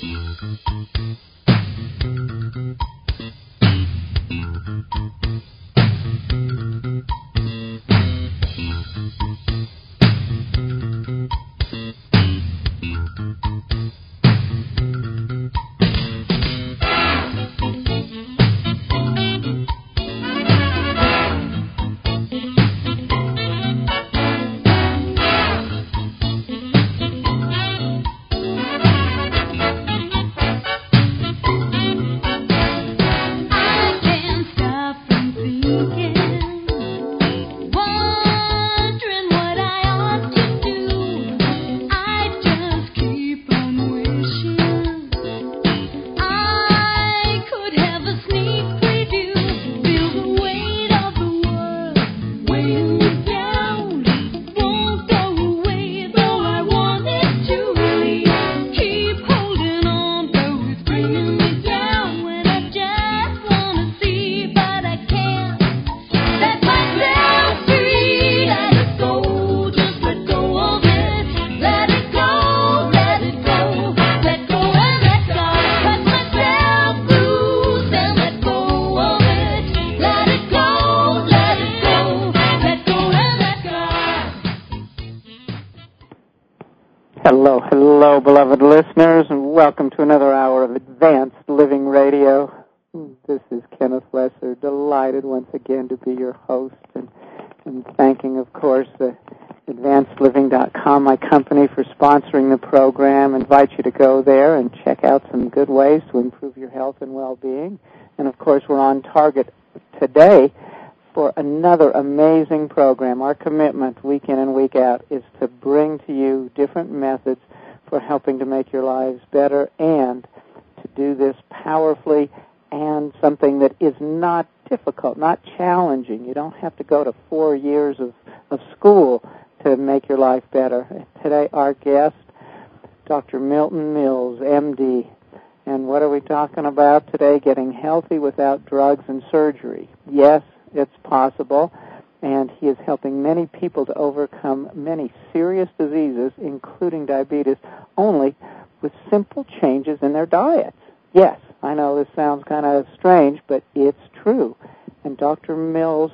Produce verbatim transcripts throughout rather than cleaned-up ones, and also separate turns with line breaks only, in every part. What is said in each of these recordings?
Hello, hello, beloved listeners, and welcome to another hour of Advanced Living Radio. This is Kenneth Lesser, delighted once again to be your host, and, and thanking, of course, uh, advanced living dot com, my company, for sponsoring the program. I invite you to go there and check out some good ways to improve your health and well-being. And, of course, we're on target today for another amazing program. Our commitment week in and week out is to bring to you different methods for helping to make your lives better and to do this powerfully and something that is not difficult, not challenging. You don't have to go to four years of, of school to make your life better. Today our guest, Doctor Milton Mills, M D. And what are we talking about today? Getting healthy without drugs and surgery. Yes, it's possible, and he is helping many people to overcome many serious diseases, including diabetes, only with simple changes in their diets. Yes, I know this sounds kind of strange, but it's true. And Doctor Mills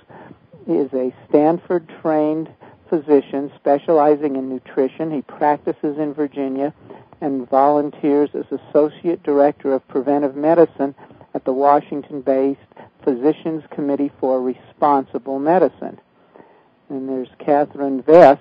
is a Stanford-trained physician specializing in nutrition. He practices in Virginia and volunteers as Associate Director of Preventive Medicine at the Washington-based Physicians Committee for Responsible Medicine. And there's Catherine Vess,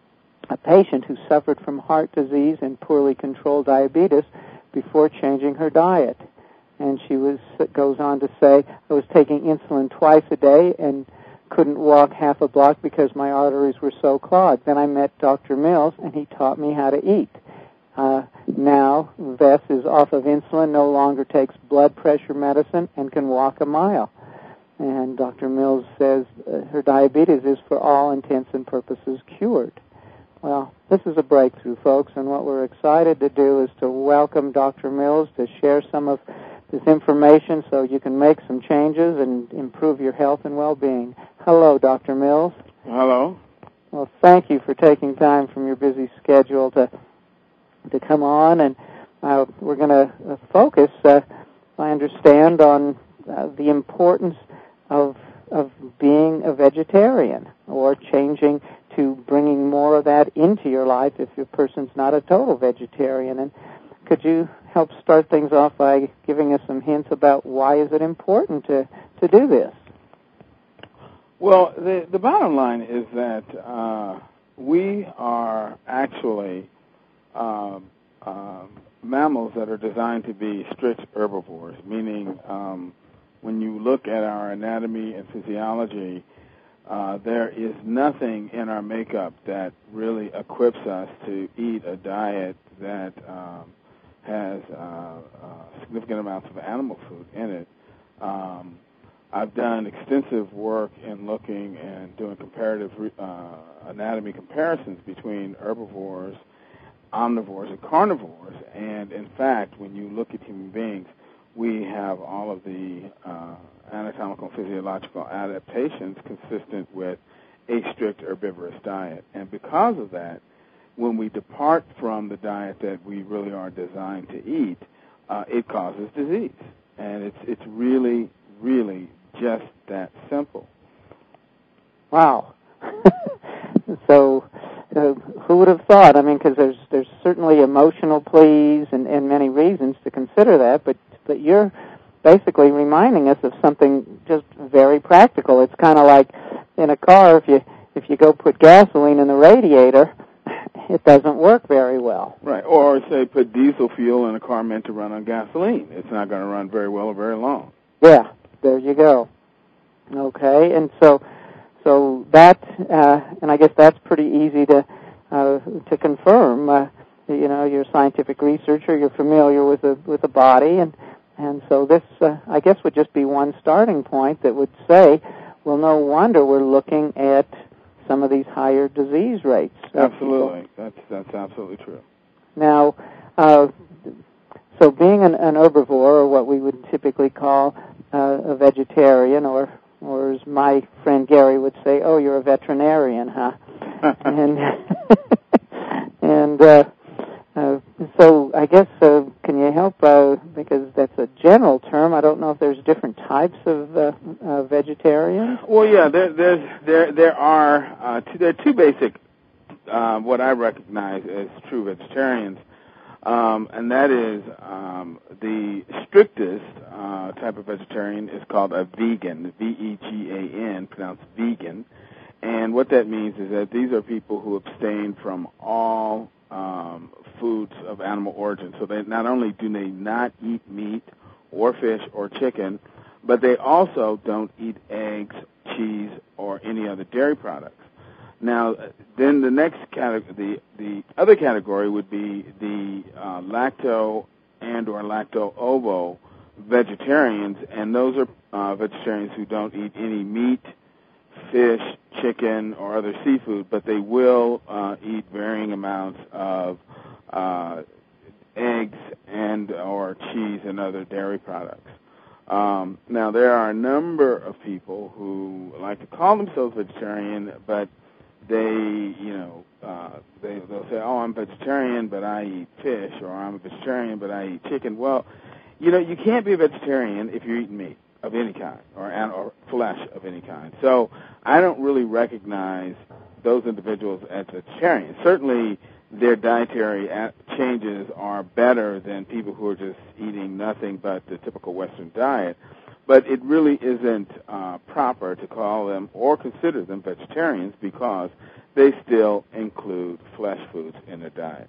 a patient who suffered from heart disease and poorly controlled diabetes before changing her diet. And she was goes on to say, I was taking insulin twice a day and couldn't walk half a block because my arteries were so clogged. Then I met Doctor Mills, and he taught me how to eat. Uh, now, Vess is off of insulin, no longer takes blood pressure medicine, and can walk a mile. And Doctor Mills says uh, her diabetes is, for all intents and purposes, cured. Well, this is a breakthrough, folks, and what we're excited to do is to welcome Doctor Mills to share some of this information so you can make some changes and improve your health and well-being. Hello, Doctor Mills.
Hello.
Well, thank you for taking time from your busy schedule to to come on, and uh, we're going to uh, focus, uh, I understand, on uh, the importance of of being a vegetarian or changing to bringing more of that into your life if your person's not a total vegetarian. And could you help start things off by giving us some hints about why is it important to, to do this?
Well, the, the bottom line is that uh, we are actually Um, um, mammals that are designed to be strict herbivores, meaning um, when you look at our anatomy and physiology, uh, there is nothing in our makeup that really equips us to eat a diet that um, has uh, uh, significant amounts of animal food in it. Um, I've done extensive work in looking and doing comparative uh, anatomy comparisons between herbivores, omnivores, and carnivores, and in fact, when you look at human beings, we have all of the uh, anatomical and physiological adaptations consistent with a strict herbivorous diet. And because of that, when we depart from the diet that we really are designed to eat, uh, it causes disease. And it's it's really, really just that simple.
Wow. So, uh, who would have thought? I mean, because there's there's certainly emotional pleas and, and many reasons to consider that, but but you're basically reminding us of something just very practical. It's kind of like in a car, if you if you go put gasoline in the radiator, it doesn't work very well.
Right. Or say put diesel fuel in a car meant to run on gasoline. It's not going to run very well or very long.
Yeah. There you go. Okay, and so. So that, uh, and I guess that's pretty easy to uh, to confirm. Uh, you know, you're a scientific researcher. You're familiar with the with the body, and and so this, uh, I guess, would just be one starting point that would say, well, no wonder we're looking at some of these higher disease rates.
Absolutely, that's that's absolutely true.
Now, uh, so being an, an herbivore, or what we would typically call uh, a vegetarian, or Or as my friend Gary would say, "Oh, you're a veterinarian, huh?" and and uh, uh, so I guess uh, can you help? Uh, because that's a general term. I don't know if there's different types of uh, uh, vegetarians.
Well, yeah, there there's, there there are uh, two, there are two basic uh, what I recognize as true vegetarians. Um, and that is um, the strictest uh, type of vegetarian is called a vegan, V E G A N, pronounced vegan. And what that means is that these are people who abstain from all um, foods of animal origin. So they not only do they not eat meat or fish or chicken, but they also don't eat eggs, cheese, or any other dairy products. Now, then the next category, the, the other category would be the uh, lacto and or lacto-ovo vegetarians, and those are uh, vegetarians who don't eat any meat, fish, chicken, or other seafood, but they will uh, eat varying amounts of uh, eggs and or cheese and other dairy products. Um, now, there are a number of people who like to call themselves vegetarian, but they, you know, uh, they, they'll say, oh, I'm vegetarian, but I eat fish, or I'm a vegetarian, but I eat chicken. Well, you know, you can't be a vegetarian if you're eating meat of any kind, or, or flesh of any kind. So I don't really recognize those individuals as vegetarians. Certainly their dietary changes are better than people who are just eating nothing but the typical Western diet. But it really isn't uh, proper to call them or consider them vegetarians because they still include flesh foods in their diet.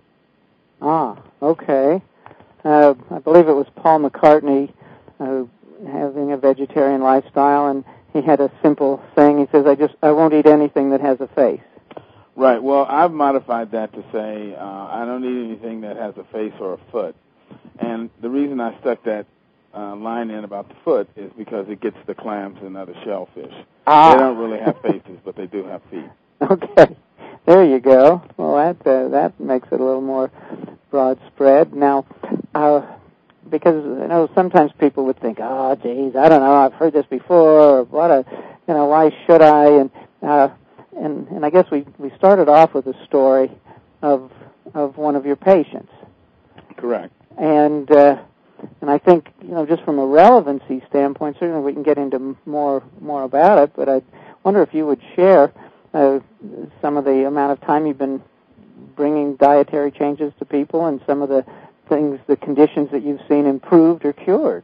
Ah, okay. Uh, I believe it was Paul McCartney uh, having a vegetarian lifestyle, and he had a simple saying. He says, "I just I won't eat anything that has a face."
Right. Well, I've modified that to say uh, I don't eat anything that has a face or a foot. And the reason I stuck that Uh, line in about the foot is because it gets the clams and other shellfish.
Ah.
They don't really have faces, but they do have feet.
Okay, there you go. Well, that uh, that makes it a little more broad spread. Now, uh, because you know sometimes people would think, oh, geez, I don't know, I've heard this before. Or what a, you know, why should I? And uh, and and I guess we we started off with a story of of one of your patients.
Correct.
And. Uh, And I think, you know, just from a relevancy standpoint, certainly we can get into more more about it, but I wonder if you would share uh, some of the amount of time you've been bringing dietary changes to people and some of the things, the conditions that you've seen improved or cured.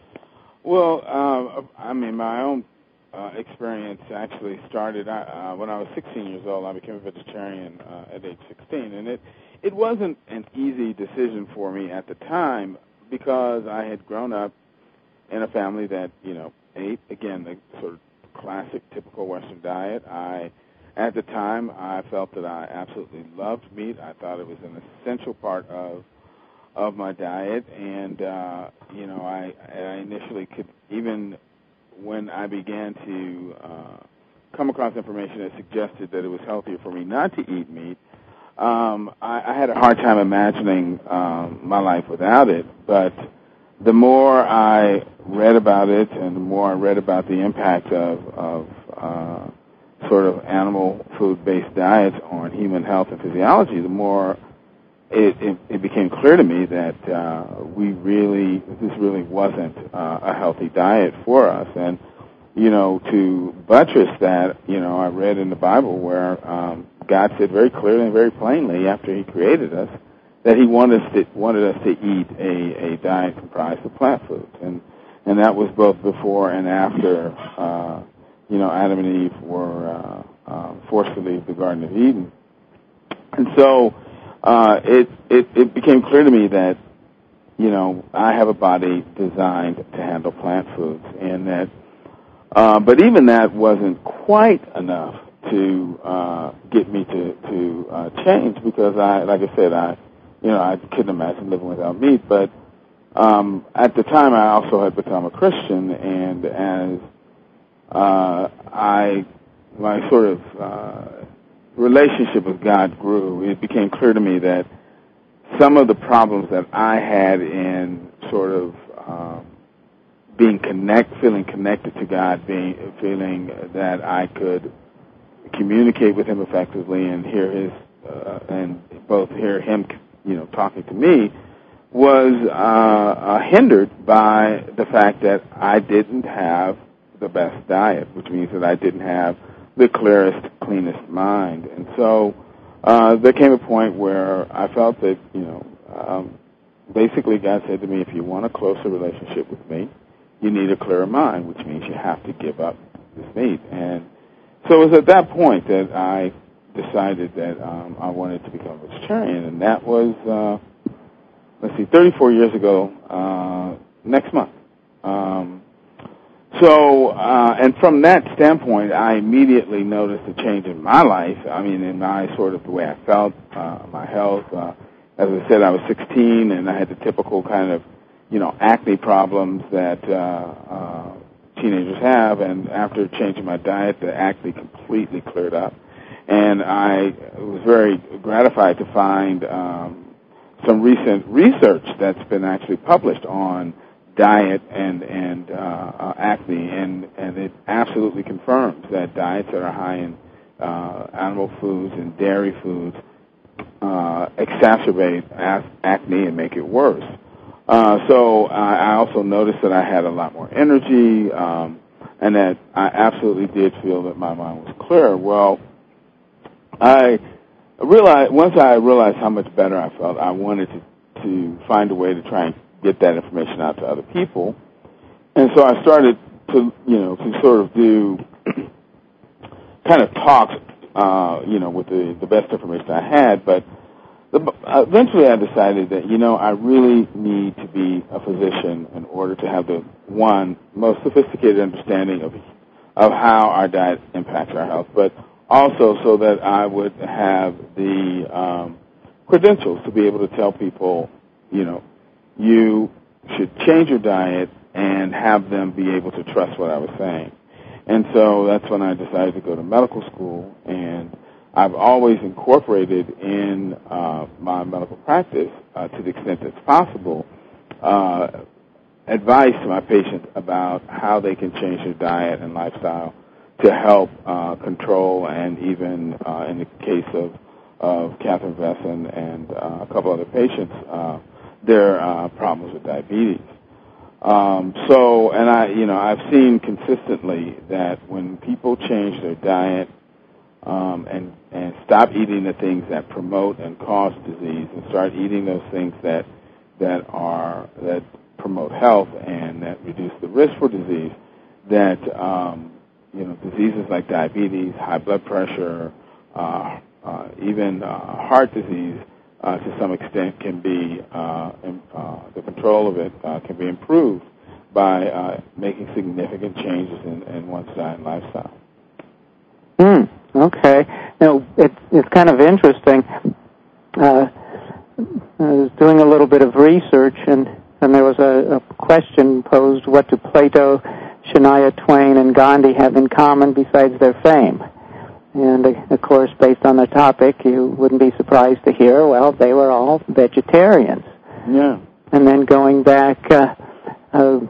Well, uh, I mean, my own uh, experience actually started uh, when I was sixteen years old. I became a vegetarian uh, at age sixteen, and it, it wasn't an easy decision for me at the time, because I had grown up in a family that, you know, ate, again, the sort of classic, typical Western diet. I, at the time, I felt that I absolutely loved meat. I thought it was an essential part of of my diet, and, uh, you know, I, I initially could, even when I began to uh, come across information that suggested that it was healthier for me not to eat meat, Um, I, I had a hard time imagining um, my life without it, but the more I read about it and the more I read about the impact of, of uh, sort of animal food-based diets on human health and physiology, the more it, it, it became clear to me that uh, we really, this really wasn't uh, a healthy diet for us. And, you know, to buttress that, you know, I read in the Bible where um, God said very clearly and very plainly after he created us that he wanted us to, wanted us to eat a, a diet comprised of plant foods. And, and that was both before and after, uh, you know, Adam and Eve were uh, uh, forced to leave the Garden of Eden. And so uh, it, it it became clear to me that, you know, I have a body designed to handle plant foods, and that, uh, but even that wasn't quite enough to uh, get me to to uh, change, because I, like I said, I, you know, I couldn't imagine living without meat. But um, at the time, I also had become a Christian, and as uh, I my sort of uh, relationship with God grew, it became clear to me that some of the problems that I had in sort of um, being connect, feeling connected to God, being feeling that I could communicate with Him effectively and hear His uh, and both hear Him, you know, talking to me, was uh, uh, hindered by the fact that I didn't have the best diet, which means that I didn't have the clearest, cleanest mind. And so uh, there came a point where I felt that, you know, um, basically God said to me, if you want a closer relationship with me, you need a clearer mind, which means you have to give up this meat. And so it was at that point that I decided that um, I wanted to become a vegetarian, and that was, uh, let's see, thirty-four years ago uh, next month. Um, So, uh, and from that standpoint, I immediately noticed a change in my life. I mean, in my sort of the way I felt, uh, my health. Uh, as I said, I was sixteen, and I had the typical kind of, you know, acne problems that uh, uh, teenagers have. And after changing my diet, the acne completely cleared up. And I was very gratified to find um, some recent research that's been actually published on diet and and uh, uh, acne, and and it absolutely confirms that diets that are high in uh, animal foods and dairy foods uh, exacerbate acne and make it worse. Uh, so I, I also noticed that I had a lot more energy, um, and that I absolutely did feel that my mind was clear. Well, I realized once I realized how much better I felt, I wanted to to find a way to try and get that information out to other people. And so I started to, you know, to sort of do kind of talks, uh, you know, with the, the best information I had. But the, eventually I decided that, you know, I really need to be a physician in order to have the, one, most sophisticated understanding of, of how our diet impacts our health, but also so that I would have the um, credentials to be able to tell people, you know, you should change your diet and have them be able to trust what I was saying. And so that's when I decided to go to medical school, and I've always incorporated in uh, my medical practice, uh, to the extent that's possible, uh, advice to my patients about how they can change their diet and lifestyle to help uh, control and even, uh, in the case of, of Catherine Vesson and uh, a couple other patients, uh, their uh, problems with diabetes. Um, so, and I, you know, I've seen consistently that when people change their diet um, and and stop eating the things that promote and cause disease, and start eating those things that that are that promote health and that reduce the risk for disease, that um, you know, diseases like diabetes, high blood pressure, uh, uh, even uh, heart disease, Uh, to some extent, can be uh, in, uh, the control of it uh, can be improved by uh, making significant changes in, in one's diet and lifestyle.
Hmm. Okay. Now it's it's kind of interesting. Uh, I was doing a little bit of research, and and there was a, a question posed: what do Plato, Shania Twain, and Gandhi have in common besides their fame? And, of course, based on the topic, you wouldn't be surprised to hear, well, they were all vegetarians.
Yeah.
And then going back, uh, uh,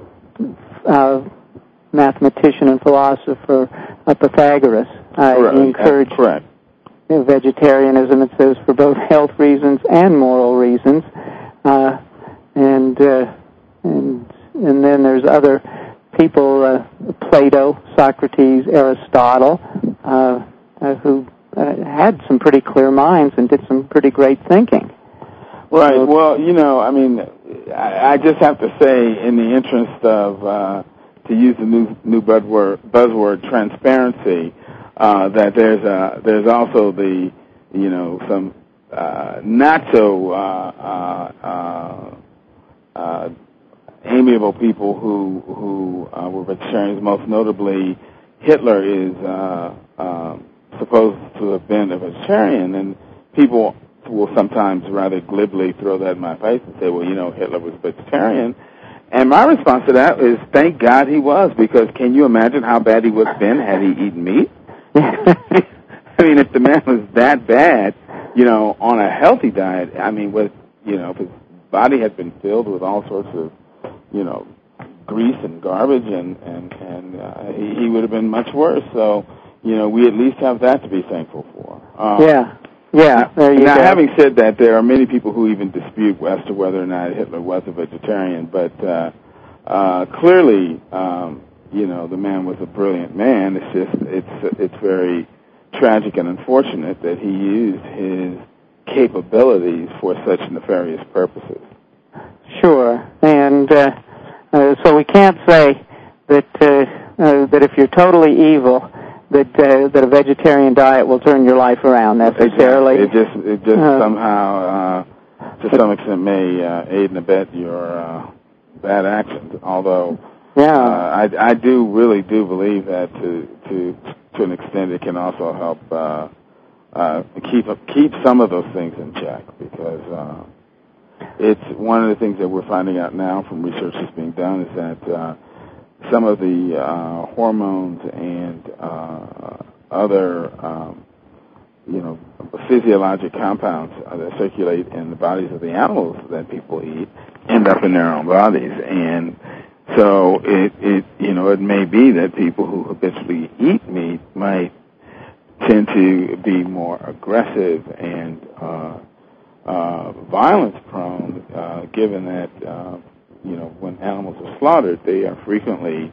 uh, mathematician and philosopher uh, Pythagoras, I
correct.
encourage...
Correct.
vegetarianism. It says for both health reasons and moral reasons. Uh, and, uh, and, and then there's other people, uh, Plato, Socrates, Aristotle, uh, uh, who uh, had some pretty clear minds and did some pretty great thinking.
Right. So, well, you know, I mean, I, I just have to say, in the interest of, uh, to use the new new buzzword, buzzword transparency, uh, that there's a, there's also the, you know, some uh, not so uh, uh, uh, uh, amiable people who who uh, were vegetarians. Most notably, Hitler is uh, uh, supposed to have been a vegetarian, and people will sometimes rather glibly throw that in my face and say, well, you know, Hitler was a vegetarian. And my response to that is, thank God he was, because can you imagine how bad he would have been had he eaten meat? I mean, if the man was that bad, you know, on a healthy diet, I mean, with, you know, if his body had been filled with all sorts of, you know, grease and garbage, and, and, and uh, he, he would have been much worse. So, you know, we at least have that to be thankful for. Um,
yeah. Yeah, there you
now,
go.
having said that, there are many people who even dispute as to whether or not Hitler was a vegetarian, but uh, uh, clearly, um, you know, the man was a brilliant man. It's just, it's it's very tragic and unfortunate that he used his capabilities for such nefarious purposes.
Sure, and uh, uh, so we can't say that uh, uh, that if you're totally evil, that uh, that a vegetarian diet will turn your life around necessarily.
Exactly. It just it just uh, somehow, uh, to some extent, may uh, aid and abet your uh, bad actions. Although,
yeah,
uh, I I do really do believe that to to to an extent it can also help uh, uh, keep keep some of those things in check, because uh, it's one of the things that we're finding out now from research that's being done is that. Uh, Some of the uh, hormones and uh, other, um, you know, physiologic compounds uh, that circulate in the bodies of the animals that people eat end up in their own bodies, and so it, it, you know, it may be that people who habitually eat meat might tend to be more aggressive and uh, uh, violence-prone, uh, given that. Uh, You know, when animals are slaughtered, they are frequently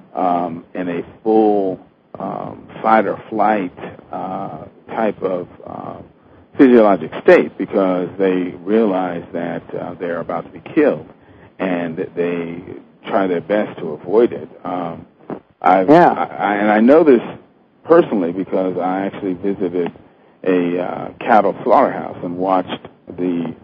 um, in a full um, fight or flight uh, type of uh, physiologic state, because they realize that uh, they're about to be killed, and they try their best to avoid it. Um, I've,
yeah.
I, and I know this personally because I actually visited a uh, cattle slaughterhouse and watched the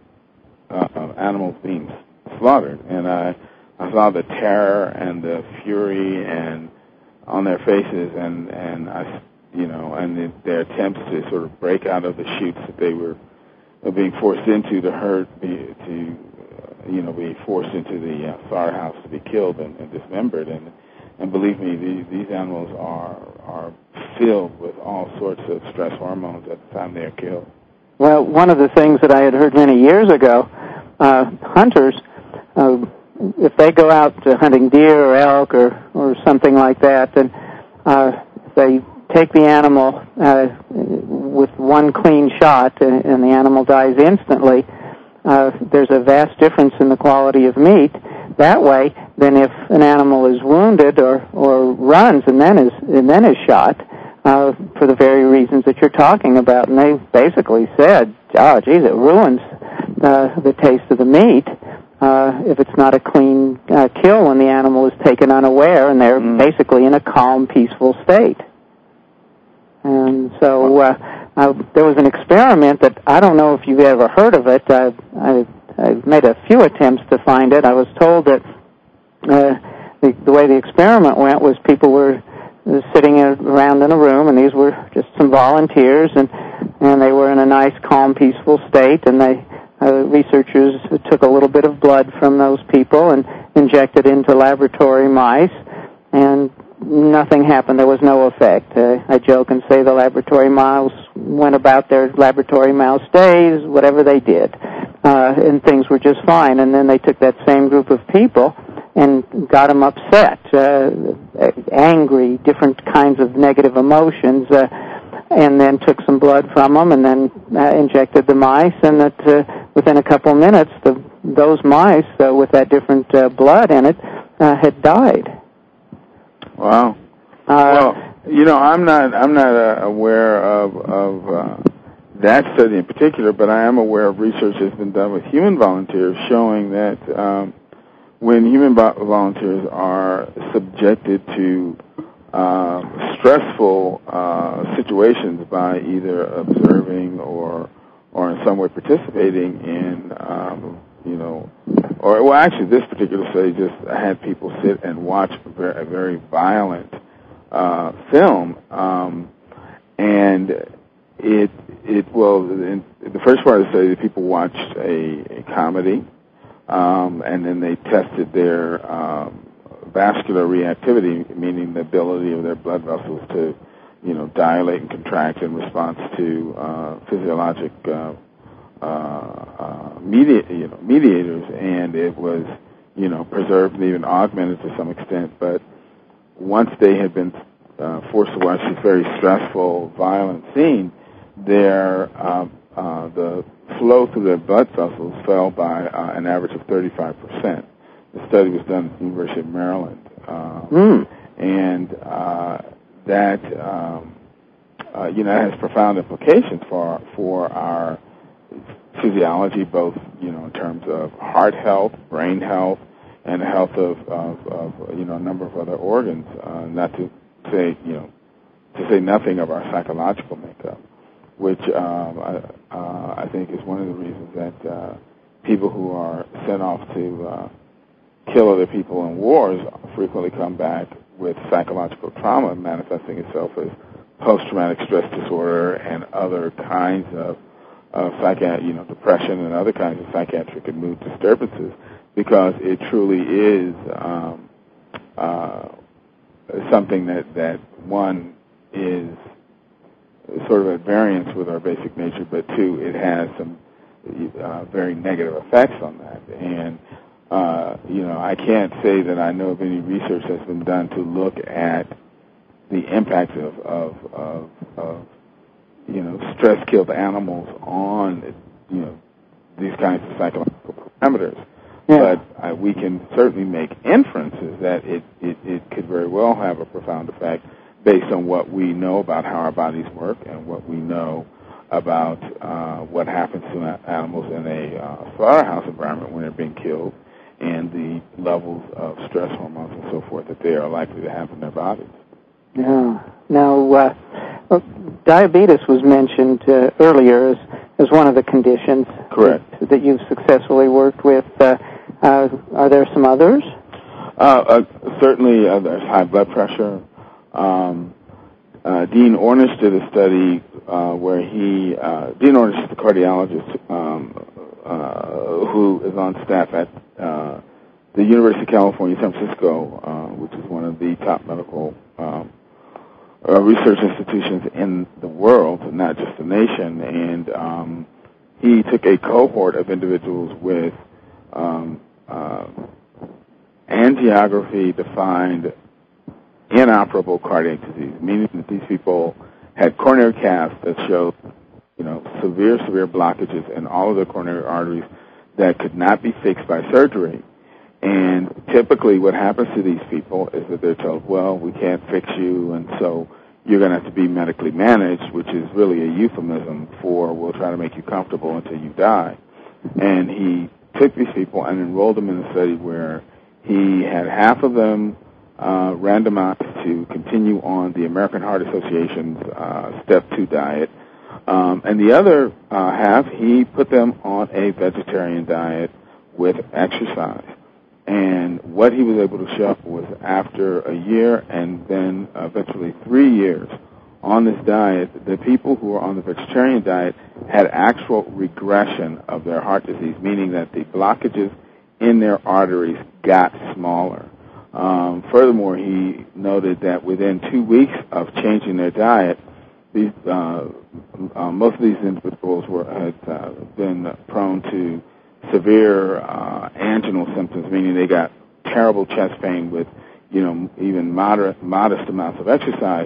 uh, animals being slaughtered, and I, I saw the terror and the fury and on their faces, and and I, you know, and the, their attempts to sort of break out of the chutes that they were being forced into to hurt, be, to uh, you know, be forced into the uh, slaughterhouse to be killed and, and dismembered, and and believe me, these these animals are are filled with all sorts of stress hormones at the time they are killed.
Well, one of the things that I had heard many years ago, uh, hunters. Uh, if they go out to hunting deer or elk or, or something like that, then uh, they take the animal uh, with one clean shot and, and the animal dies instantly, uh, there's a vast difference in the quality of meat that way than if an animal is wounded or, or runs and then is and then is shot uh, for the very reasons that you're talking about. And they basically said, oh, geez, it ruins uh, the taste of the meat. Uh, if it's not a clean uh, kill when the animal is taken unaware and they're mm. basically in a calm, peaceful state. And so uh, uh, there was an experiment that I don't know if you've ever heard of it. I've, I've, I've made a few attempts to find it. I was told that uh, the, the way the experiment went was people were sitting around in a room, and these were just some volunteers, and, and they were in a nice, calm, peaceful state, and they Uh, researchers took a little bit of blood from those people and injected into laboratory mice, and nothing happened. There was no effect. Uh, I joke and say the laboratory mouse went about their laboratory mouse days, whatever they did, uh, and things were just fine. And then they took that same group of people and got them upset, uh, angry, different kinds of negative emotions, uh, and then took some blood from them and then uh, injected the mice, and that uh, within a couple of minutes, the, those mice uh, with that different uh, blood in it uh, had died.
Wow. Uh, well, you know, I'm not I'm not uh, aware of of uh, that study in particular, but I am aware of research that's been done with human volunteers showing that um, when human vo- volunteers are subjected to uh, stressful uh, situations by either observing or or in some way participating in, um, you know, or well, actually, this particular study just had people sit and watch a very, a very violent uh, film, um, and it it well, in the first part of the study, the people watched a, a comedy, um, and then they tested their um, vascular reactivity, meaning the ability of their blood vessels to, you know, dilate and contract in response to uh, physiologic uh, uh, uh, media, you know, mediators, and it was, you know, preserved and even augmented to some extent. But once they had been uh, forced to watch this very stressful, violent scene, their uh, uh, the flow through their blood vessels fell by uh, an average of thirty-five percent. The study was done at the University of Maryland, um,
mm.
and uh, that um, uh, you know has profound implications for for our physiology, both you know in terms of heart health, brain health, and the health of, of, of you know a number of other organs. Uh, not to say you know to say nothing of our psychological makeup, which um, I, uh, I think is one of the reasons that uh, people who are sent off to uh, kill other people in wars frequently come back with psychological trauma manifesting itself as post-traumatic stress disorder and other kinds of uh, psychiatric, you know, depression and other kinds of psychiatric and mood disturbances, because it truly is um, uh, something that, that one is sort of at variance with our basic nature, but two, it has some uh, very negative effects on that. And Uh, you know, I can't say that I know of any research that's been done to look at the impact of, of, of, of you know, stress-killed animals on, you know, these kinds of psychological parameters.
Yeah.
But uh, we can certainly make inferences that it, it, it could very well have a profound effect based on what we know about how our bodies work and what we know about uh, what happens to animals in a uh, slaughterhouse environment when they're being killed, and the levels of stress hormones and so forth that they are likely to have in their bodies.
Yeah. Now, uh, well, diabetes was mentioned uh, earlier as, as one of the conditions.
Correct.
That, that you've successfully worked with. Uh, uh, are there some others?
Uh, uh, certainly, uh, there's high blood pressure. Um, uh, Dean Ornish did a study uh, where he, uh, Dean Ornish is the cardiologist um, uh, who is on staff at uh, the University of California, San Francisco, uh, which is one of the top medical um, uh, research institutions in the world, not just the nation. And um, he took a cohort of individuals with um, uh, angiography-defined inoperable cardiac disease, meaning that these people had coronary caths that showed, you know, severe, severe blockages in all of their coronary arteries that could not be fixed by surgery. And typically what happens to these people is that they're told, well, we can't fix you, and so you're going to have to be medically managed, which is really a euphemism for we'll try to make you comfortable until you die. And he took these people and enrolled them in a study where he had half of them uh, randomized to continue on the American Heart Association's uh, Step two diet, um, and the other uh, half, he put them on a vegetarian diet with exercise. And what he was able to show was after a year and then eventually three years on this diet, the people who were on the vegetarian diet had actual regression of their heart disease, meaning that the blockages in their arteries got smaller. Um, furthermore, he noted that within two weeks of changing their diet, these, uh, uh, most of these individuals were had uh, been prone to severe uh, anginal symptoms, meaning they got terrible chest pain with, you know, even moderate, modest amounts of exercise,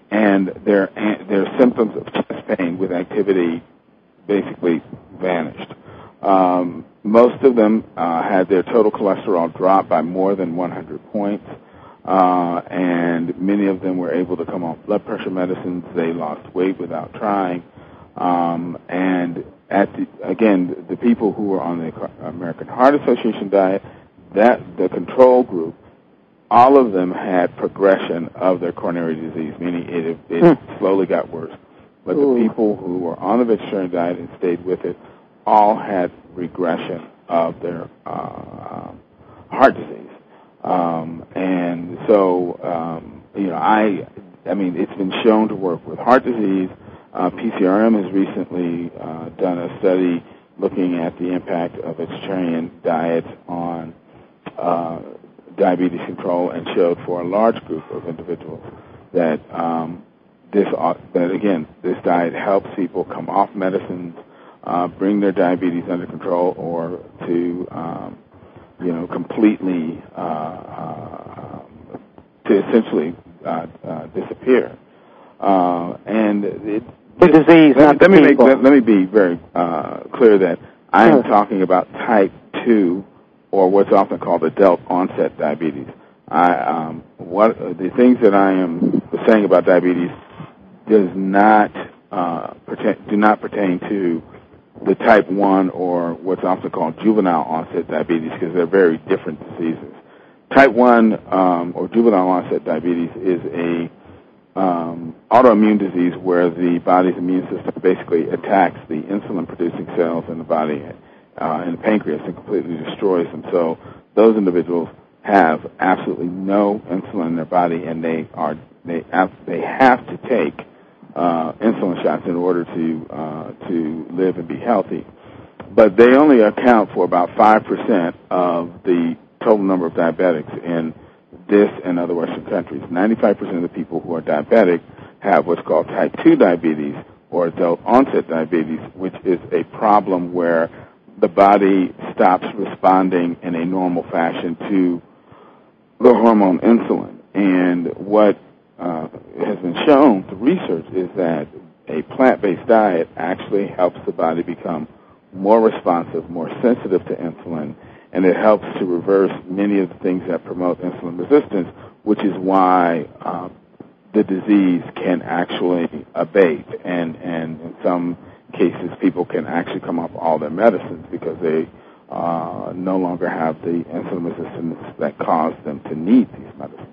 and their their symptoms of chest pain with activity basically vanished. Um, most of them uh, had their total cholesterol drop by more than one hundred points, uh, and many of them were able to come off blood pressure medicines. They lost weight without trying. Um, and at the, again, the people who were on the American Heart Association diet, that the control group, all of them had progression of their coronary disease, meaning it, it mm. slowly got worse. But Ooh. the people who were on the vegetarian diet and stayed with it all had regression of their uh, heart disease. Um, and so, um, you know, I, I mean, it's been shown to work with heart disease. Uh, P C R M has recently uh, done a study looking at the impact of vegetarian diets on uh, diabetes control, and showed for a large group of individuals that um, this, uh, that again, this diet helps people come off medicines, uh, bring their diabetes under control, or to um, you know completely uh, uh, to essentially uh, uh, disappear. Uh, and it,
the disease,
let,
not
let
the
me
people.
Make, let, let me be very uh, clear that I am talking about type two, or what's often called adult onset diabetes. I, um, what the things that I am saying about diabetes does not uh, pertain, do not pertain to the type one or what's often called juvenile onset diabetes, because they're very different diseases. Type one um, or juvenile onset diabetes is a um, autoimmune disease where the body's immune system basically attacks the insulin-producing cells in the body uh, in the pancreas and completely destroys them. So those individuals have absolutely no insulin in their body, and they are they have, they have to take uh, insulin shots in order to uh, to live and be healthy. But they only account for about five percent of the total number of diabetics in this and other Western countries. ninety-five percent of the people who are diabetic have what's called type two diabetes, or adult onset diabetes, which is a problem where the body stops responding in a normal fashion to the hormone insulin. And what uh, has been shown through research is that a plant-based diet actually helps the body become more responsive, more sensitive to insulin, and it helps to reverse many of the things that promote insulin resistance, which is why uh, the disease can actually abate. And, and in some cases, people can actually come off all their medicines because they uh, no longer have the insulin resistance that caused them to need these medicines.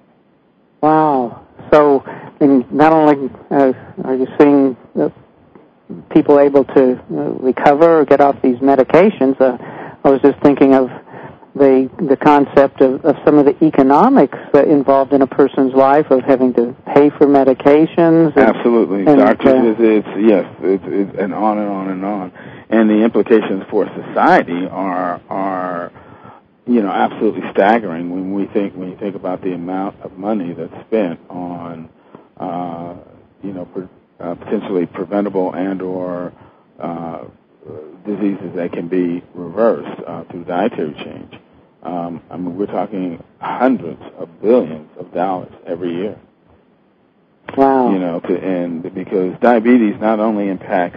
Wow. So, and not only uh, are you seeing uh, people able to uh, recover or get off these medications, uh, I was just thinking of the the concept of, of some of the economics uh, involved in a person's life, of having to pay for medications. And,
Absolutely.
and,
Doctors,
uh,
it's, it's, yes, it's, it's, and on and on and on. And the implications for society are, are, you know, absolutely staggering when we think, when you think about the amount of money that's spent on, uh, you know, per, uh, potentially preventable and or uh, diseases that can be reversed uh, through dietary change. Um, I mean, we're talking hundreds of billions of dollars every year.
Wow.
You know, to, and because diabetes not only impacts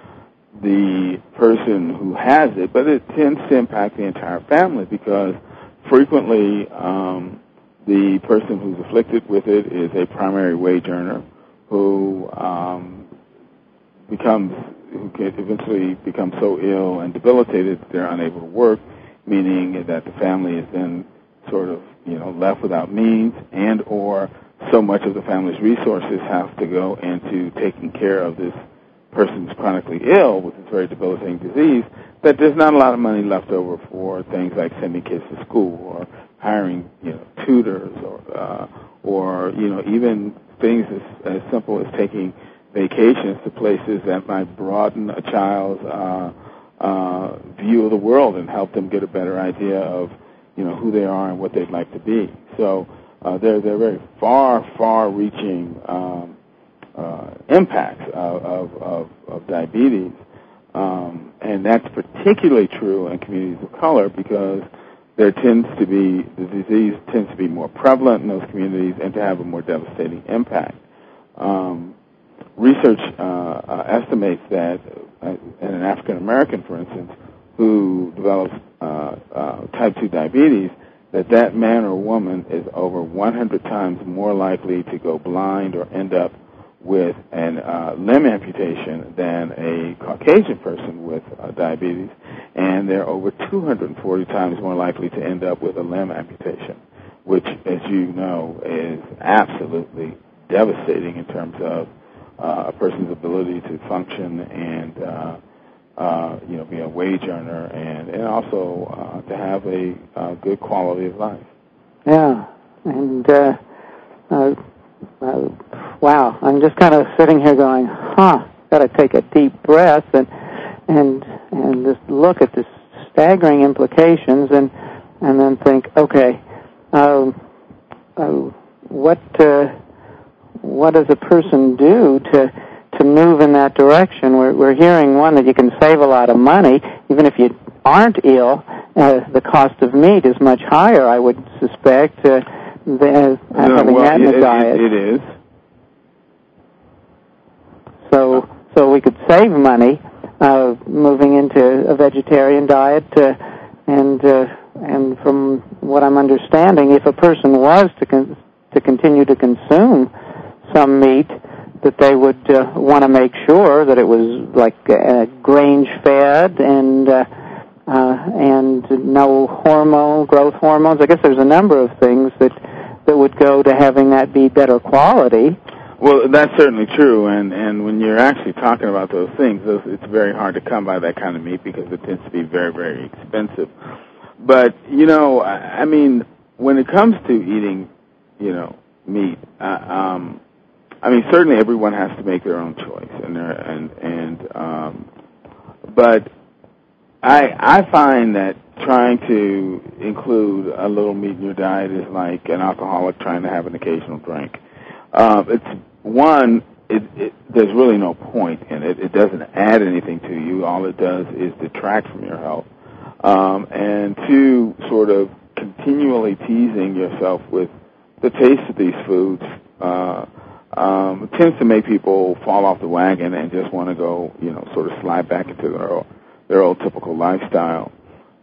the person who has it, but it tends to impact the entire family, because frequently um, the person who's afflicted with it is a primary wage earner who um, becomes, who can eventually become so ill and debilitated that they're unable to work, meaning that the family is then sort of, you know, left without means, and or so much of the family's resources have to go into taking care of this person who's chronically ill with this very debilitating disease, that there's not a lot of money left over for things like sending kids to school or hiring, you know, tutors, or, uh, or you know, even things as, as simple as taking vacations to places that might broaden a child's uh, uh, view of the world and help them get a better idea of, you know, who they are and what they'd like to be. So uh, they're they're very far, far-reaching um, uh, impacts of, of, of, of diabetes, um, and that's particularly true in communities of color, because there tends to be the disease tends to be more prevalent in those communities and to have a more devastating impact. um, research uh, uh, estimates that uh, in an African American, for instance, who develops uh, uh, type two diabetes, that that man or woman is over one hundred times more likely to go blind or end up with an uh, limb amputation than a Caucasian person with uh, diabetes, and they're over two hundred forty times more likely to end up with a limb amputation, which, as you know, is absolutely devastating in terms of uh, a person's ability to function and uh, uh, you know, be a wage earner, and, and also uh, to have a uh, good quality of life.
Yeah, and uh, uh, uh, wow, I'm just kind of sitting here going, huh, got to take a deep breath and and and just look at the staggering implications, and and then think, okay, uh, uh, what uh, what does a person do to to move in that direction? We're, we're hearing, one, that you can save a lot of money. Even if you aren't ill, uh, the cost of meat is much higher, I would suspect, uh, than uh,
no,
having
well,
that in the
it,
diet.
It, it is.
So, so we could save money uh, moving into a vegetarian diet, uh, and uh, and from what I'm understanding, if a person was to con- to continue to consume some meat, that they would uh, want to make sure that it was like uh, grain-fed and uh, uh, and no hormone growth hormones. I guess there's a number of things that that would go to having that be better quality.
Well, that's certainly true, and, and when you're actually talking about those things, those, it's very hard to come by that kind of meat because it tends to be very, very expensive. But, you know, I, I mean, when it comes to eating, you know, meat, uh, um, I mean, certainly everyone has to make their own choice, and and and um, but I I find that trying to include a little meat in your diet is like an alcoholic trying to have an occasional drink. Um, it's one, it, it, there's really no point in it. It doesn't add anything to you. All it does is detract from your health. Um, and two, sort of continually teasing yourself with the taste of these foods uh, um, tends to make people fall off the wagon and just want to go, you know, sort of slide back into their old, their old typical lifestyle.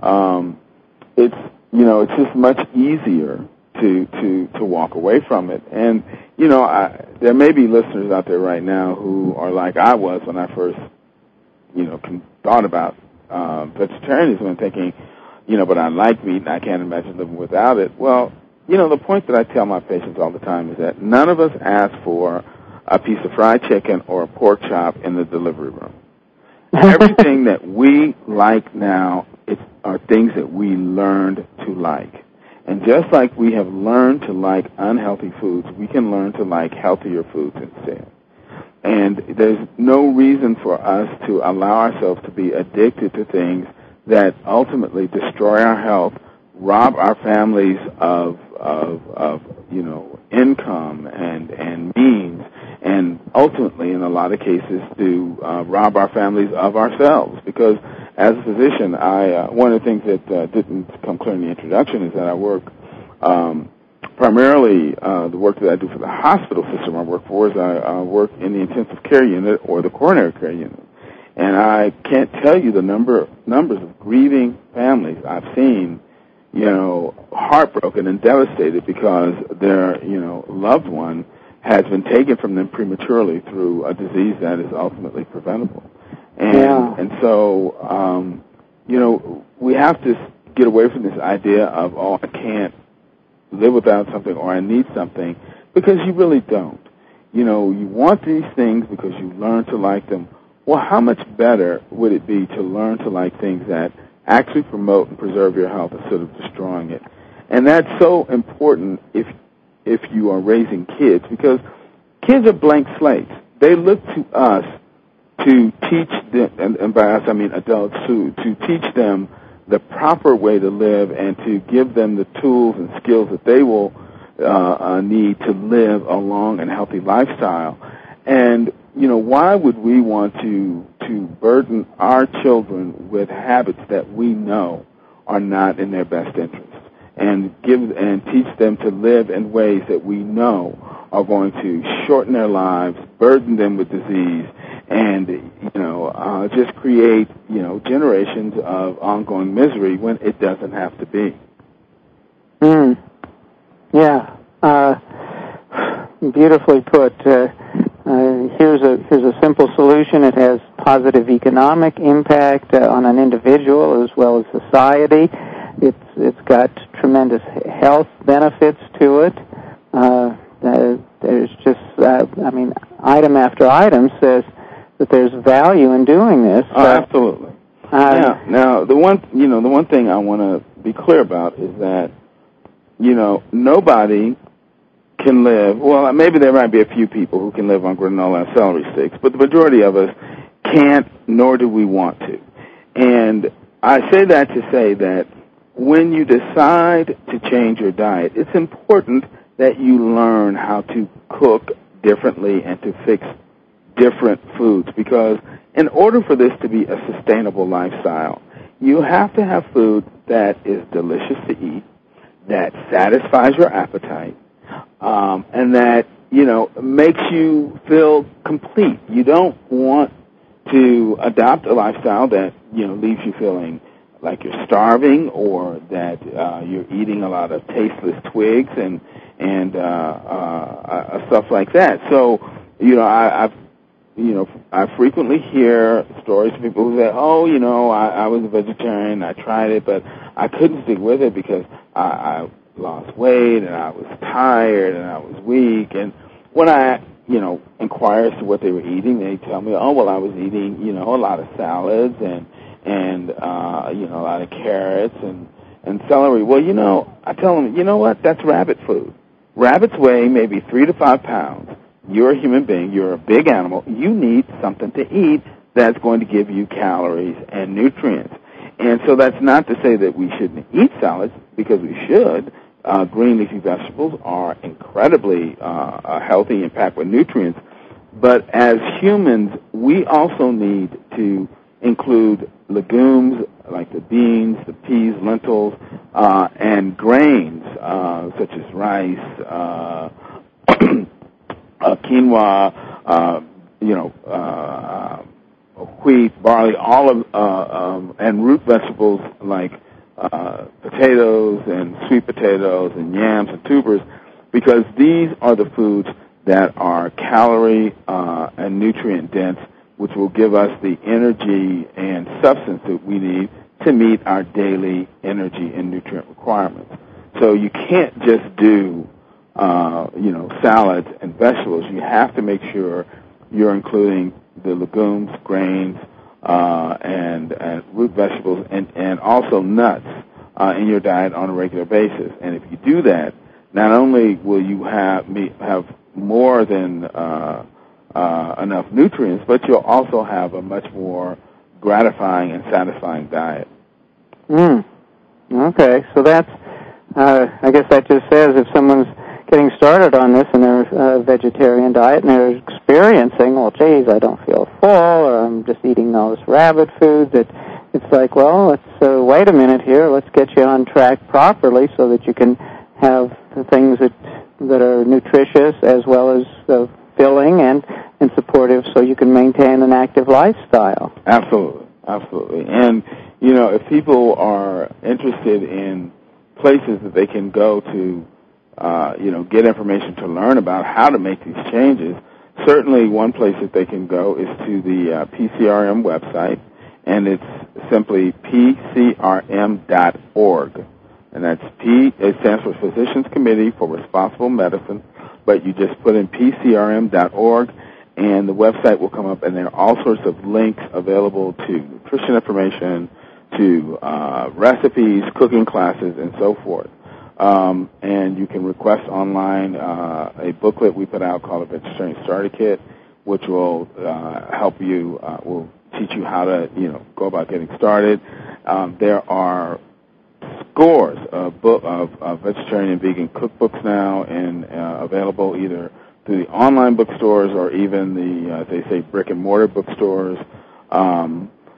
Um, it's, you know, it's just much easier to, to, to walk away from it. And, you know, I, there may be listeners out there right now who are like I was when I first, you know, thought about uh, vegetarianism and thinking, you know, but I like meat and I can't imagine living without it. Well, you know, the point that I tell my patients all the time is that none of us ask for a piece of fried chicken or a pork chop in the delivery room. Everything that we like now it's, are things that we learned to like. And just like we have learned to like unhealthy foods, we can learn to like healthier foods instead. And there's no reason for us to allow ourselves to be addicted to things that ultimately destroy our health, rob our families of, of, of you know, income and, and means, and ultimately, in a lot of cases, to uh, rob our families of ourselves. Because as a physician, I uh, one of the things that uh, didn't come clear in the introduction is that I work um, primarily uh, the work that I do for the hospital system I work for is I uh, work in the intensive care unit or the coronary care unit. And I can't tell you the number numbers of grieving families I've seen, you know, heartbroken and devastated because their, you know, loved one has been taken from them prematurely through a disease that is ultimately preventable. And
yeah.
and so, um, you know, we have to get away from this idea of, oh, I can't live without something or I need something, because you really don't. You know, you want these things because you learn to like them. Well, how much better would it be to learn to like things that actually promote and preserve your health instead of destroying it? And that's so important if if you are raising kids, because kids are blank slates. They look to us to teach them, and, and by us I mean adults, to, to teach them the proper way to live and to give them the tools and skills that they will uh, uh, need to live a long and healthy lifestyle. And, you know, why would we want to to burden our children with habits that we know are not in their best interest, and give and teach them to live in ways that we know are going to shorten their lives, burden them with disease, and, you know, uh, just create, you know, generations of ongoing misery when it doesn't have to be.
Hmm. Yeah. Uh, beautifully put. Uh, uh, here's a here's a simple solution. It has positive economic impact uh, on an individual as well as society. It's it's got tremendous health benefits to it. Uh, there's just, uh, I mean, item after item says that there's value in doing this.
Oh, uh, absolutely. Uh, now, now the one you know the one thing I want to be clear about is that, you know, nobody can live, well, maybe there might be a few people who can live on granola and celery sticks, but the majority of us can't, nor do we want to. And I say that to say that when you decide to change your diet, it's important that you learn how to cook differently and to fix different foods, because in order for this to be a sustainable lifestyle, you have to have food that is delicious to eat, that satisfies your appetite, um, and that, you know, makes you feel complete. You don't want to adopt a lifestyle that, you know, leaves you feeling like you're starving, or that uh, you're eating a lot of tasteless twigs and and uh, uh, stuff like that. So, you know, I, I've you know, I frequently hear stories from people who say, oh, you know, I, I was a vegetarian, I tried it, but I couldn't stick with it because I, I lost weight and I was tired and I was weak. And when I, you know, inquire as to what they were eating, they tell me, oh, well, I was eating, you know, a lot of salads and, and uh, you know, a lot of carrots and, and celery. Well, you know, I tell them, you know what, that's rabbit food. Rabbits weigh maybe three to five pounds. You're a human being. You're a big animal. You need something to eat that's going to give you calories and nutrients. And so that's not to say that we shouldn't eat salads, because we should. Uh, green leafy vegetables are incredibly uh, healthy and packed with nutrients. But as humans, we also need to include legumes like the beans, the peas, lentils, uh, and grains uh, such as rice, uh, Uh, quinoa, uh, you know, uh, wheat, barley, all of, uh, um, and root vegetables like uh, potatoes and sweet potatoes and yams and tubers, because these are the foods that are calorie uh, and nutrient dense, which will give us the energy and substance that we need to meet our daily energy and nutrient requirements. So you can't just do Uh, you know, salads and vegetables. You have to make sure you're including the legumes, grains, uh, and, and root vegetables, and, and also nuts uh, in your diet on a regular basis. And if you do that, not only will you have have more than uh, uh, enough nutrients, but you'll also have a much more gratifying and satisfying diet.
Mm. Okay, so that's, uh, I guess that just says if someone's getting started on this and they're a vegetarian diet and they're experiencing, well, geez, I don't feel full, or I'm just eating all this rabbit food, that it's like, well, let's uh, wait a minute here, let's get you on track properly so that you can have the things that that are nutritious as well as uh, filling and, and supportive, so you can maintain an active lifestyle.
Absolutely, absolutely. And, you know, if people are interested in places that they can go to, Uh, you know, get information to learn about how to make these changes, certainly one place that they can go is to the uh, P C R M website, and it's simply P C R M dot org. And that's P, it stands for Physicians Committee for Responsible Medicine, but you just put in P C R M dot org, and the website will come up, and there are all sorts of links available to nutrition information, to uh, recipes, cooking classes, and so forth. Um, and you can request online uh, a booklet we put out called a Vegetarian Starter Kit, which will uh, help you, uh, will teach you how to, you know, go about getting started. Um, there are scores of, book, of, of vegetarian and vegan cookbooks now, and uh, available either through the online bookstores or even the, uh, they say, brick and mortar bookstores. Um,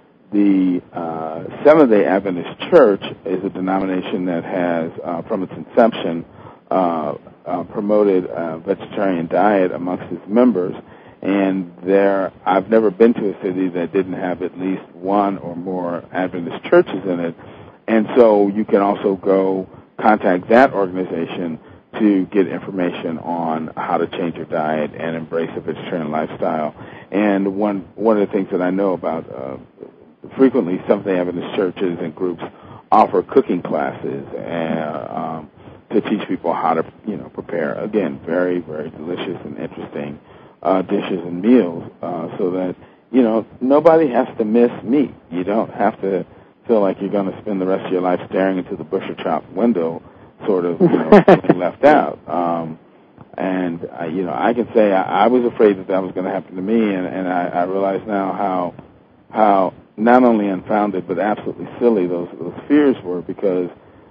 The uh, Seventh-day Adventist Church is a denomination that has, uh, from its inception, uh, uh, promoted a vegetarian diet amongst its members, and there, I've never been to a city that didn't have at least one or more Adventist churches in it, and so you can also go contact that organization to get information on how to change your diet and embrace a vegetarian lifestyle. And one one of the things that I know about, uh, frequently Seventh-day Adventist churches and groups offer cooking classes and, um, to teach people how to, you know, prepare, again, very, very delicious and interesting uh, dishes and meals, uh, so that, you know, nobody has to miss meat. You don't have to feel like you're going to spend the rest of your life staring into the butcher shop window, sort of, you know, feeling left out. Um, and, uh, you know, I can say I, I was afraid that that was going to happen to me, and, and I, I realize now how how not only unfounded but absolutely silly those those fears were, because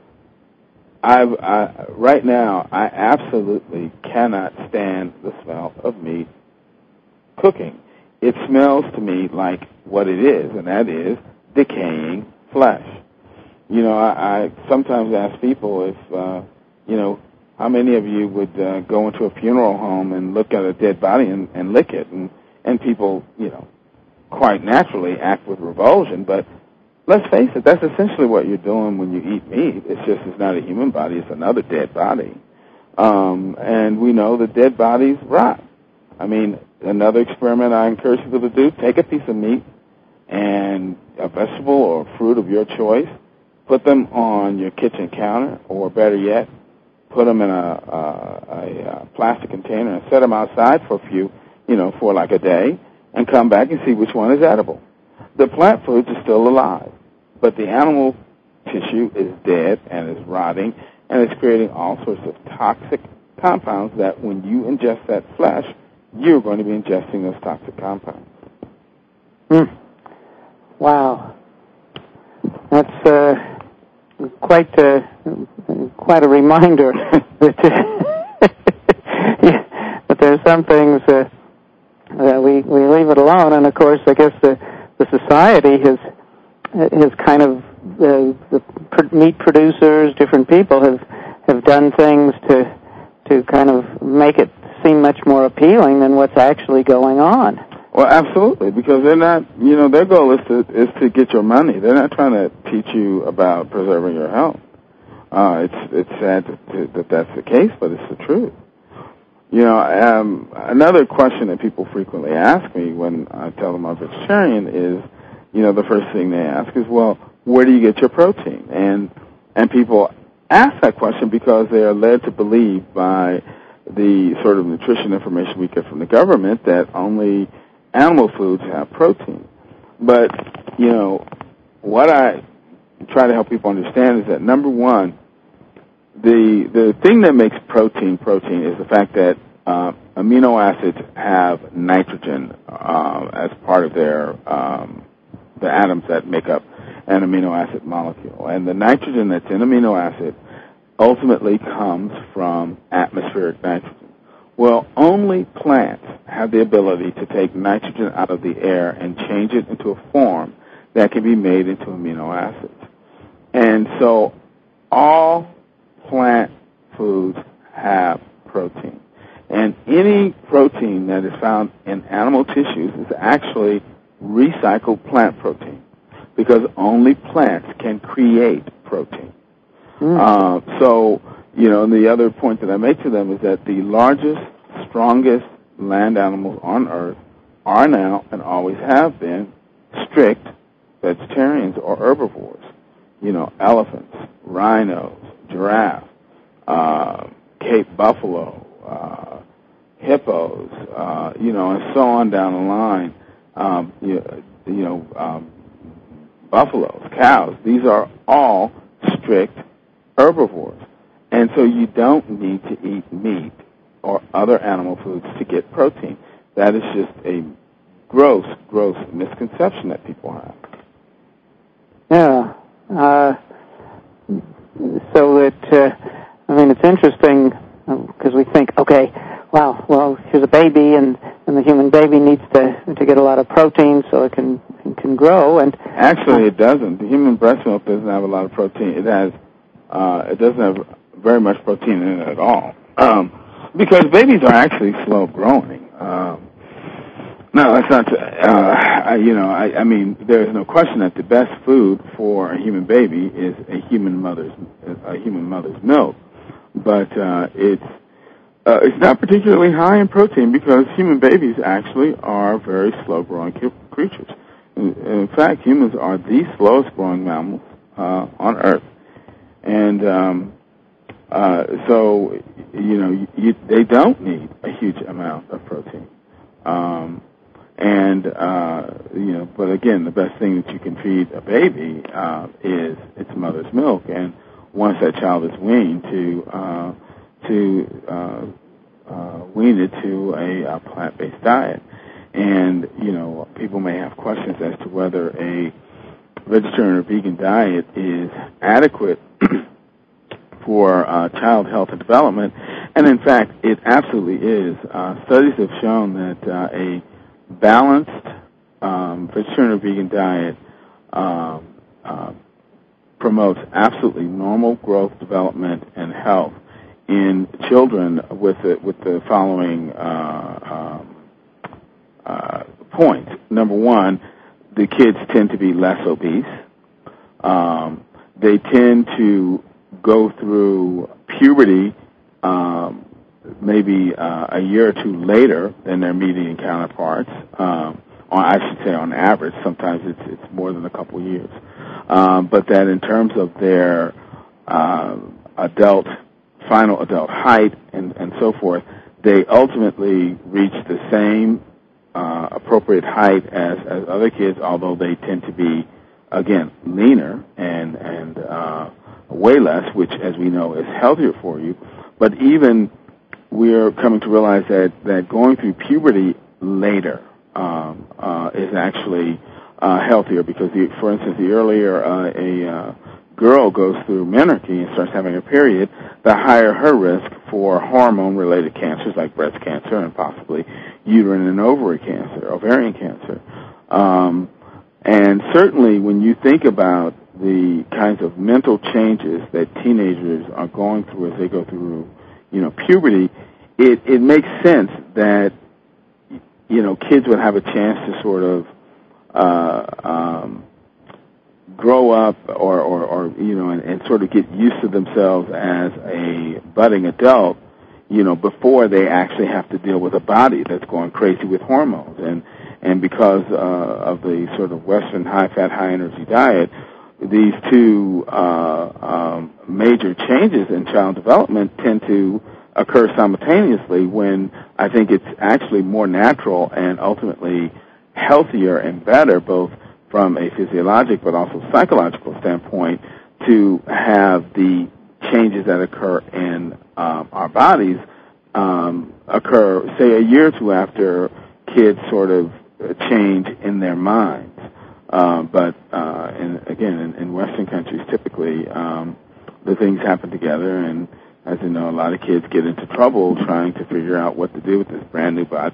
I've, I, right now I absolutely cannot stand the smell of meat cooking. It smells to me like what it is, and that is decaying flesh. You know, I, I sometimes ask people if, uh, you know, how many of you would uh, go into a funeral home and look at a dead body and, and lick it, and, and people, you know, quite naturally act with revulsion, but let's face it, that's essentially what you're doing when you eat meat. It's just it's not a human body, it's another dead body. Um, and we know that dead bodies rot. I mean, another experiment I encourage people to do, take a piece of meat and a vegetable or fruit of your choice, put them on your kitchen counter, or better yet, put them in a, a, a plastic container and set them outside for a few, you know, for like a day, and come back and see which one is edible. The plant foods are still alive, but the animal tissue is dead and is rotting, and it's creating all sorts of toxic compounds that when you ingest that flesh, you're going to be ingesting those toxic compounds.
Hmm. Wow. That's uh, quite a, quite a reminder that, that there's some things uh, that we, we leave it alone, and of course, I guess the, the society has has kind of, uh, the meat producers, different people have, have done things to to kind of make it seem much more appealing than what's actually going on.
Well, absolutely, because they're not, you know, their goal is to is to get your money. They're not trying to teach you about preserving your health. Uh, it's it's sad that, that that's the case, but it's the truth. You know, um, another question that people frequently ask me when I tell them I'm vegetarian is, you know, the first thing they ask is, well, where do you get your protein? And and people ask that question because they are led to believe by the sort of nutrition information we get from the government that only animal foods have protein. But, you know, what I try to help people understand is that, number one, the the thing that makes protein protein is the fact that uh, amino acids have nitrogen uh, as part of their um, the atoms that make up an amino acid molecule. And the nitrogen that's in amino acid ultimately comes from atmospheric nitrogen. Well, only plants have the ability to take nitrogen out of the air and change it into a form that can be made into amino acids. And so all plant foods have protein. And any protein that is found in animal tissues is actually recycled plant protein, because only plants can create protein. Mm. Uh, so, you know, and the other point that I make to them is that the largest, strongest land animals on Earth are now and always have been strict vegetarians or herbivores. You know, elephants, rhinos, giraffe, uh, Cape buffalo, uh, hippos, uh, you know, and so on down the line. Um, you, you know, um, buffaloes, cows. These are all strict herbivores. And so you don't need to eat meat or other animal foods to get protein. That is just a gross, gross misconception that people have.
Yeah. Uh, so that, uh, I mean, it's interesting because we think, okay, wow, well, here's a baby, and, and the human baby needs to to get a lot of protein so it can it can grow. And
actually, it doesn't. The human breast milk doesn't have a lot of protein. It has, uh, it doesn't have very much protein in it at all. um, because babies are actually slow growing. Um, no, that's not. Uh, I, you know, I, I mean, there is no question that the best food for a human baby is a human mother's a human mother's milk, but uh, it's uh, it's not particularly high in protein because human babies actually are very slow growing creatures. In, in fact, humans are the slowest growing mammals uh, on Earth, and um, uh, so you know you, they don't need a huge amount of protein. Um, And, uh, you know, but again, the best thing that you can feed a baby uh, is its mother's milk. And once that child is weaned, to uh, to uh, uh, wean it to a, a plant-based diet. And, you know, people may have questions as to whether a vegetarian or vegan diet is adequate for uh, child health and development. And, in fact, it absolutely is. Uh, studies have shown that uh, a balanced um, vegetarian or vegan diet um, uh, promotes absolutely normal growth, development, and health in children with the, with the following uh, um, uh, points. Number one, the kids tend to be less obese. Um, they tend to go through puberty um, maybe uh, a year or two later than their median counterparts. Um, or I should say on average. Sometimes it's it's more than a couple years. Um, but that in terms of their uh, adult, final adult height and, and so forth, they ultimately reach the same uh, appropriate height as, as other kids, although they tend to be, again, leaner and, and uh, way less, which, as we know, is healthier for you. But even we're coming to realize that, that going through puberty later um, uh, is actually uh, healthier because, the, for instance, the earlier uh, a uh, girl goes through menarche and starts having a period, the higher her risk for hormone-related cancers like breast cancer and possibly uterine and ovary cancer, ovarian cancer. Um, and certainly when you think about the kinds of mental changes that teenagers are going through as they go through you know, puberty, it, it makes sense that, you know, kids would have a chance to sort of uh, um, grow up or, or, or you know, and, and sort of get used to themselves as a budding adult, you know, before they actually have to deal with a body that's going crazy with hormones. And, and because uh, of the sort of Western high-fat, high-energy diet, these two uh, um, major changes in child development tend to occur simultaneously when I think it's actually more natural and ultimately healthier and better, both from a physiologic but also psychological standpoint, to have the changes that occur in um, our bodies um, occur, say, a year or two after kids sort of change in their minds. Uh, but uh, in, again, in, in Western countries, typically um, the things happen together, and as you know, a lot of kids get into trouble trying to figure out what to do with this brand new body.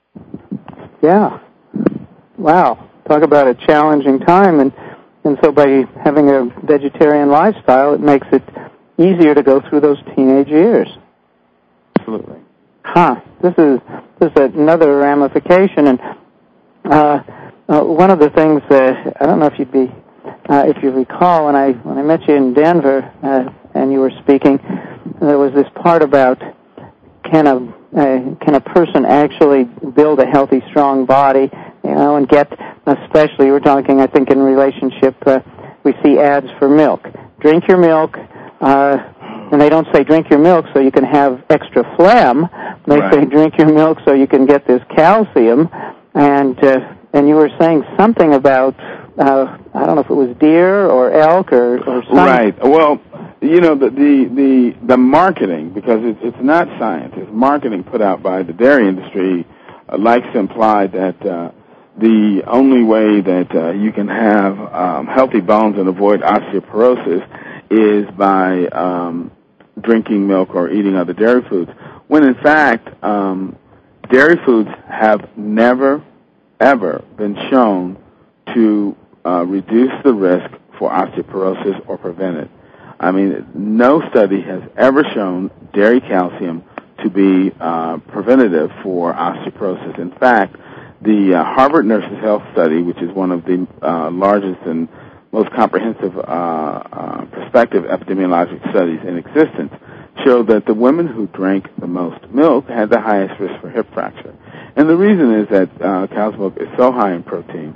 Yeah. Wow. Talk about a challenging time, and and so by having a vegetarian lifestyle, it makes it easier to go through those teenage years.
Absolutely.
Huh. This is this is another ramification, and. Uh, Uh, one of the things, uh, I don't know if you'd be, uh, if you recall, when I when I met you in Denver uh, and you were speaking, there was this part about can a uh, can a person actually build a healthy, strong body, you know, and get, especially you were talking, I think, in relationship, uh, we see ads for milk. Drink your milk, uh, and they don't say drink your milk so you can have extra phlegm. They
right.
say drink your milk so you can get this calcium, and. Uh, And you were saying something about, uh, I don't know if it was deer or elk or, or something.
Right. Well, you know, the the, the, the marketing, because it, it's not science, it's marketing put out by the dairy industry, uh, likes to imply that uh, the only way that uh, you can have um, healthy bones and avoid osteoporosis is by um, drinking milk or eating other dairy foods, when in fact um, dairy foods have never ever been shown to uh, reduce the risk for osteoporosis or prevent it. I mean, no study has ever shown dairy calcium to be uh, preventative for osteoporosis. In fact, the uh, Harvard Nurses Health Study, which is one of the uh, largest and most comprehensive uh, uh, prospective epidemiologic studies in existence, showed that the women who drank the most milk had the highest risk for hip fracture. And the reason is that uh, cow's milk is so high in protein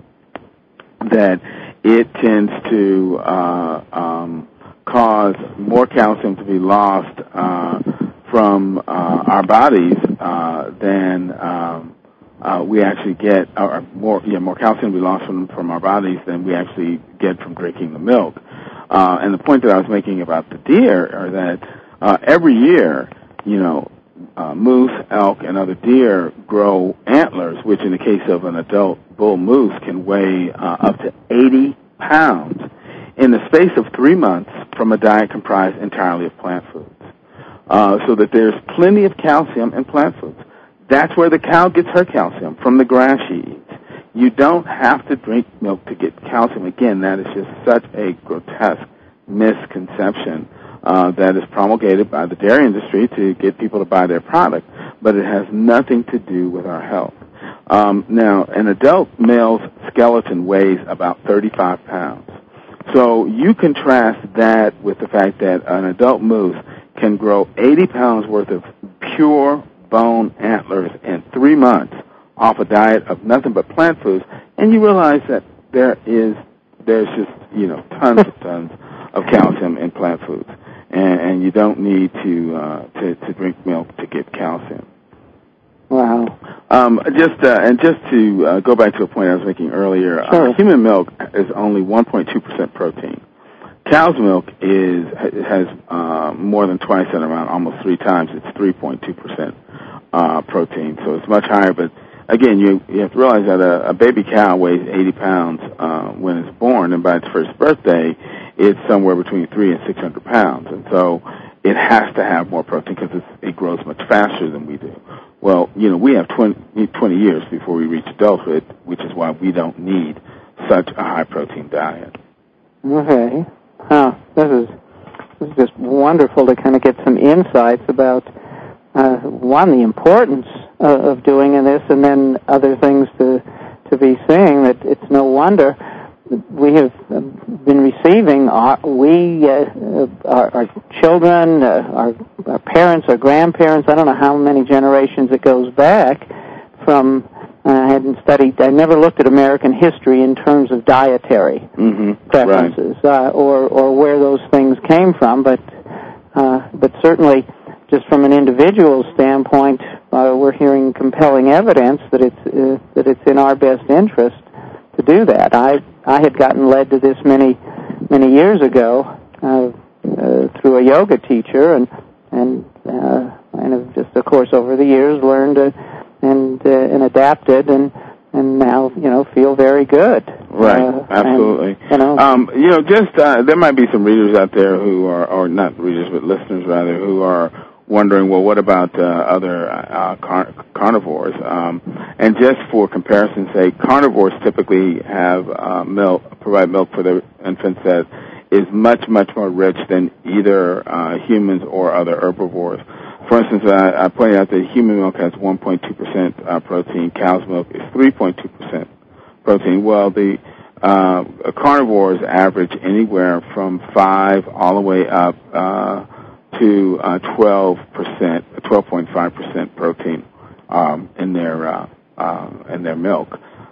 that it tends to uh, um, cause more calcium to be lost uh, from uh, our bodies uh, than um, uh, we actually get, or more, yeah, more calcium to be lost from, from our bodies than we actually get from drinking the milk. Uh, and the point that I was making about the deer are that uh, every year, you know, uh, moose, elk, and other deer grow antlers, which in the case of an adult bull moose can weigh uh, up to eighty pounds in the space of three months from a diet comprised entirely of plant foods. Uh, so that there's plenty of calcium in plant foods. That's where the cow gets her calcium, from the grass she eats. You don't have to drink milk to get calcium. Again, that is just such a grotesque misconception uh, that is promulgated by the dairy industry to get people to buy their product, but it has nothing to do with our health. Um, now, an adult male's skeleton weighs about thirty-five pounds. So you contrast that with the fact that an adult moose can grow eighty pounds worth of pure bone antlers in three months off a diet of nothing but plant foods, and you realize that there is, there's just, you know, tons and tons of calcium in plant foods, and, and you don't need to, uh, to to drink milk to get calcium.
Wow.
Um, just uh, and just to uh, go back to a point I was making earlier,
sure.
uh, human milk is only one point two percent protein. Cow's milk is has uh, more than twice that amount, almost three times. It's three point two percent uh, protein, so it's much higher. But again, you you have to realize that a, a baby cow weighs eighty pounds uh, when it's born, and by its first birthday, it's somewhere between three and six hundred pounds, and so it has to have more protein because it grows much faster than we do. Well, you know, we have twenty, twenty years before we reach adulthood, which is why we don't need such a high-protein diet.
Okay. Huh. This is, this is just wonderful to kind of get some insights about, uh, one, the importance of, of doing this, and then other things to to be seeing that it's no wonder we have been receiving, our, we, uh, our, our children, uh, our, our parents, our grandparents, I don't know how many generations it goes back from, uh, I hadn't studied, I never looked at American history in terms of dietary
mm-hmm.
preferences,
right.
uh, or, or where those things came from, but, uh, but certainly just from an individual standpoint, uh, we're hearing compelling evidence that it's, uh, that it's in our best interest to do that. I I had gotten led to this many many years ago uh, uh, through a yoga teacher, and and uh, and have just of course over the years learned uh, and uh, and adapted, and and now you know feel very good.
Right,
uh,
absolutely.
And, you know,
um, you know, just uh, there might be some readers out there who are, or not readers, but listeners rather, who are wondering, well, what about uh, other uh, car- carnivores? Um, and just for comparison's sake, carnivores typically have uh, milk, provide milk for their infants that is much, much more rich than either uh, humans or other herbivores. For instance, I, I pointed out that human milk has one point two percent uh, protein. Cow's milk is three point two percent protein. Well, the uh, carnivores average anywhere from five all the way up uh, to uh, twelve percent, twelve point five percent protein um, in their uh, uh, in their milk.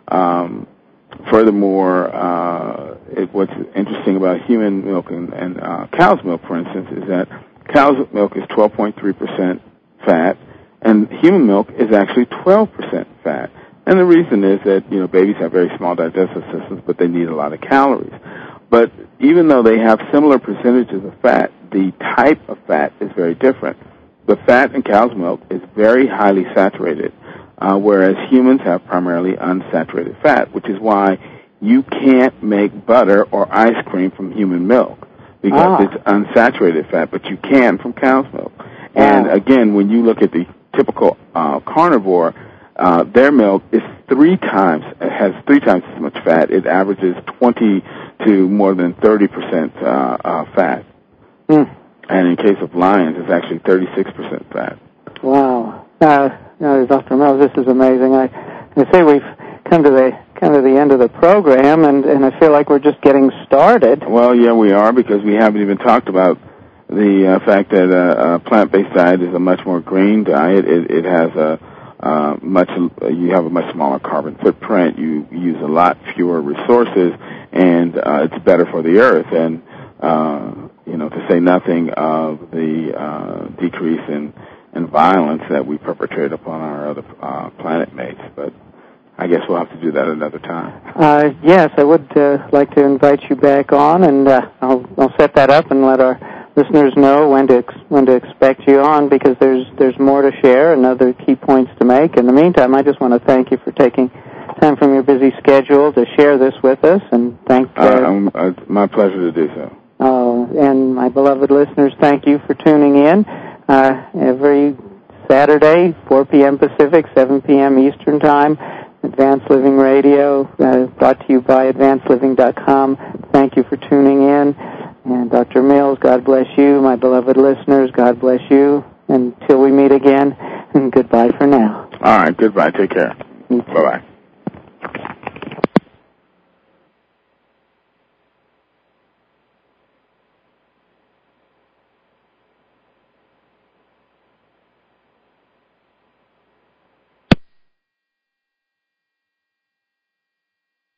Um, furthermore, uh, it, what's interesting about human milk and, and uh, cow's milk, for instance, is that cow's milk is twelve point three percent fat, and human milk is actually twelve percent fat. And the reason is that, you know, babies have very small digestive systems, but they need a lot of calories. But even though they have similar percentages of fat, the type of fat is very different. The fat in cow's milk is very highly saturated, uh, whereas humans have primarily unsaturated fat, which is why you can't make butter or ice cream from human milk, because
ah.
it's unsaturated fat, but you can from cow's milk. And
ah.
again, when you look at the typical uh, carnivore, uh, their milk is three times, has three times as much fat. It averages twenty to more than thirty percent uh, uh, fat.
Mm.
And in case of lions, it's actually thirty-six percent fat.
Wow. Uh, uh, Doctor Mills, this is amazing. I, I say we've come to the kind of the end of the program, and, and I feel like we're just getting started.
Well, yeah, we are, because we haven't even talked about the uh, fact that uh, a plant-based diet is a much more green diet. It, it has a uh, much you have a much smaller carbon footprint. You use a lot fewer resources, and uh, it's better for the earth. And uh, you know, to say nothing of the uh, decrease in, in violence that we perpetrate upon our other uh, planet mates. But I guess we'll have to do that another time.
Uh, yes, I would uh, like to invite you back on, and uh, I'll, I'll set that up and let our listeners know when to ex- when to expect you on, because there's there's more to share and other key points to make. In the meantime, I just want to thank you for taking time from your busy schedule to share this with us, and thank uh,
uh, um, uh, my pleasure to do so.
Uh, and my beloved listeners, thank you for tuning in uh, every Saturday, four p.m. Pacific, seven p.m. Eastern Time. Advanced Living Radio, uh, brought to you by advanced living dot com. Thank you for tuning in. And Doctor Mills, God bless you. My beloved listeners, God bless you. Until we meet again, goodbye for now.
All right, goodbye. Take care. Bye-bye.